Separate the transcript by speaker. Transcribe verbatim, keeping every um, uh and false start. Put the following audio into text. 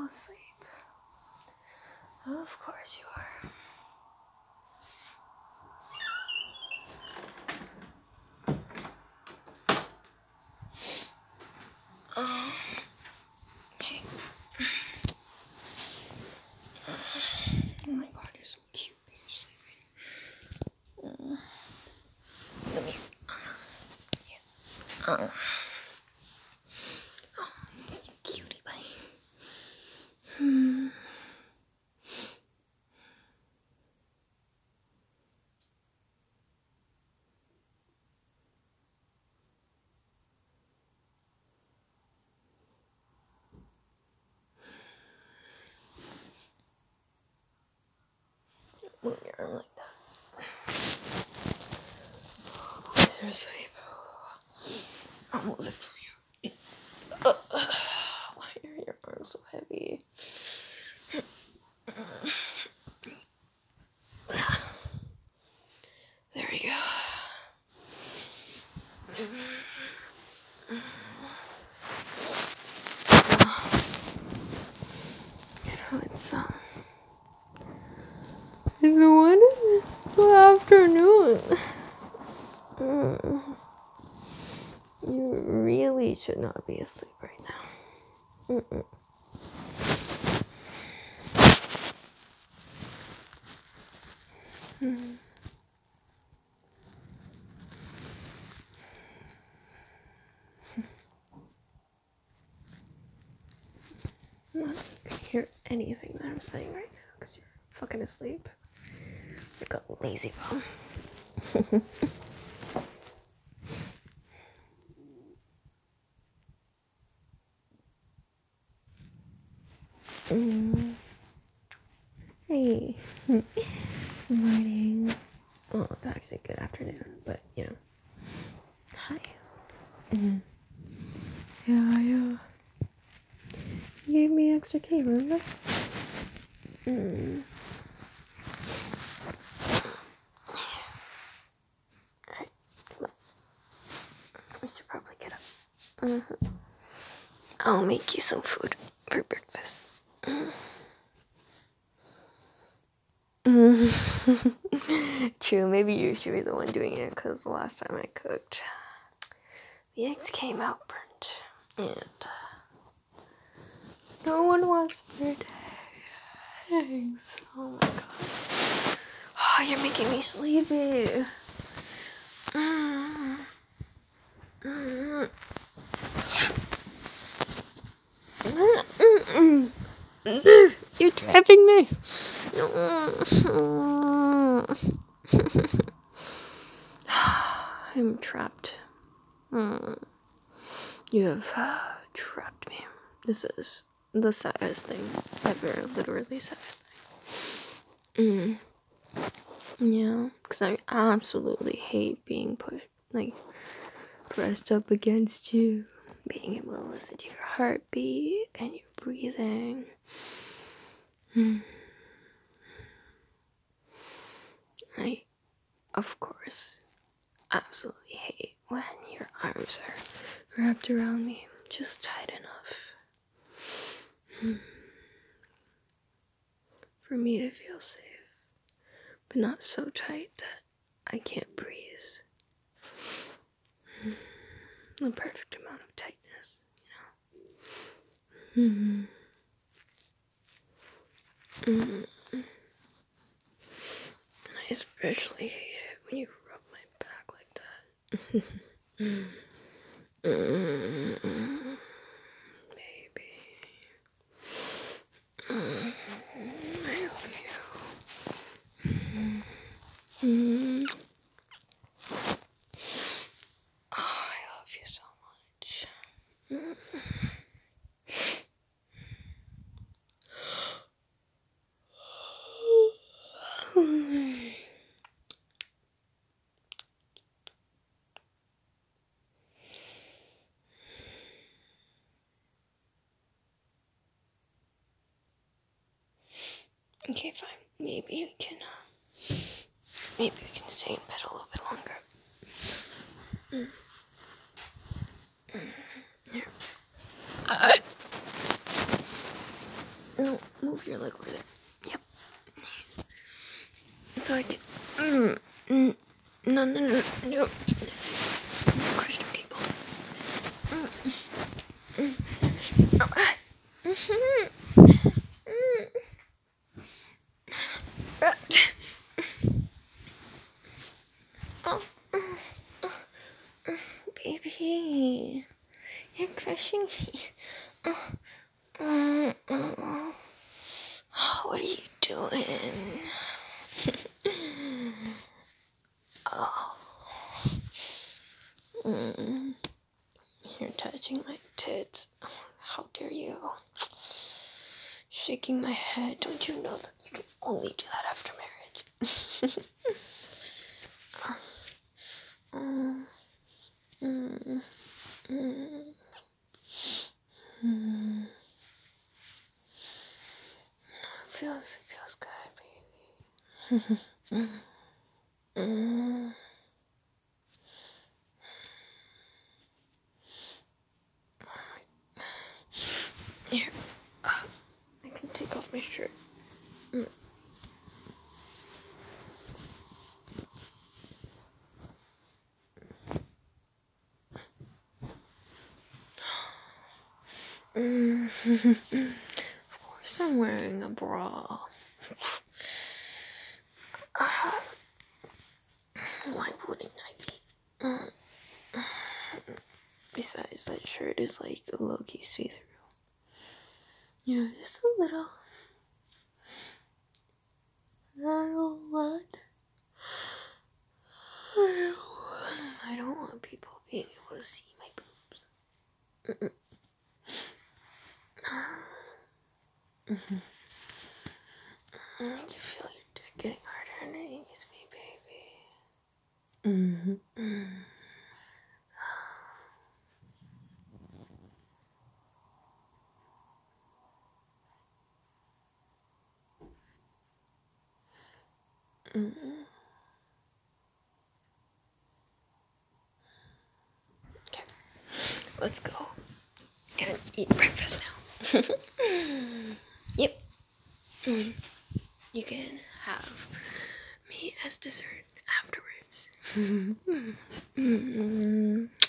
Speaker 1: asleep. Of course you are. Oh, okay. Oh my god, you're so cute when you're sleeping. Uh, let me. Yeah. Uh, oh, such a cutie pie. Hmm. Move your arm like that. Please, you're asleep. I'll move it for you. Uh, why are your arms so heavy? There we go. You know, it's um, it's a wonderful afternoon. Mm. You really should not be asleep right now. Mm-mm. Mm. I'm not gonna hear anything that I'm saying right now because you're fucking asleep. Like a lazy bum. mm. Hey. Good morning. Well, it's actually good afternoon, but you know. Hi. Mm. Yeah, yeah. You gave me extra key, remember? Mm. Alright, come on. We should probably get up. Mm-hmm. I'll make you some food for breakfast. Mm. True, maybe you should be the one doing it, because the last time I cooked, the eggs came out burnt. And no one wants burnt eggs. Oh my god. Oh, you're making me sleepy. Mm. Mm. You're trapping me. I'm trapped. Mm. You have uh, trapped me. This is the saddest thing ever. Literally saddest thing. Mm. Yeah, because I absolutely hate being pushed, like, pressed up against you. Being able to listen to your heartbeat and your breathing. Mm. I, of course, absolutely hate when your arms are wrapped around me just tight enough mm. for me to feel safe, but not so tight that I can't breathe. Mm. The perfect amount of tightness, you know. Mm-hmm. Mm-hmm. I especially hate it when you rub my back like that. mm-hmm. Baby. Mm-hmm. I love you. Mm-hmm. Oh, I love you so much. Mm-hmm. Okay, fine. Maybe we can, uh, maybe we can stay in bed a little bit longer. Mm. Mm. Here. Uh, your leg over there. Yep. So I can. Mm, mm, no, no, no, no. Christian people. Mm, mm, oh, ah. Mm-hmm. Mm. Ah. Oh, oh, oh, oh, baby, you're crushing me. Oh, oh, oh. What are you doing? Oh. Mm. You're touching my tits. How dare you? Shaking my head. Don't you know that you can only do that after marriage? mm. Mm. Mm. Mm. It feels, it feels good, baby. mm. Here, uh, I can take off my shirt. Mm. Mm. Of course I'm wearing a bra. Uh, why wouldn't I be? Mm. Besides, that shirt is like low-key see-through. Yeah, just a little. I don't want. I don't, I don't want people being able to see my boobs. Mm-mm. Mm-hmm. I can feel your dick getting harder underneath me, baby. Mm-hmm. Mm-hmm. Mm-hmm. Okay, let's go and eat breakfast now. Yep. Mm. You can have me as dessert afterwards. Mm-hmm.